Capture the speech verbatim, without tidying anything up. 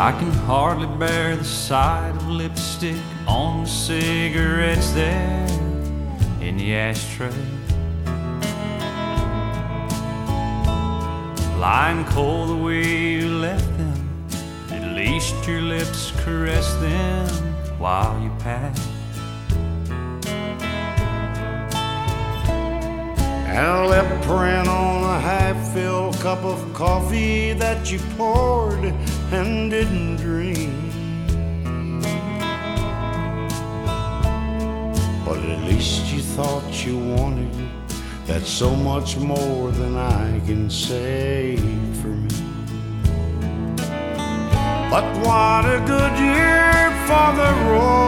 I can hardly bear the sight of lipstick on the cigarettes there in the ashtray. Lying cold the way you left them, at least your lips caressed them while you passed. And a lip print on a half-filled cup of coffee that you poured and didn't drink. But at least you thought you wanted it. That's so much more than I can say for me. But what a good year for the road.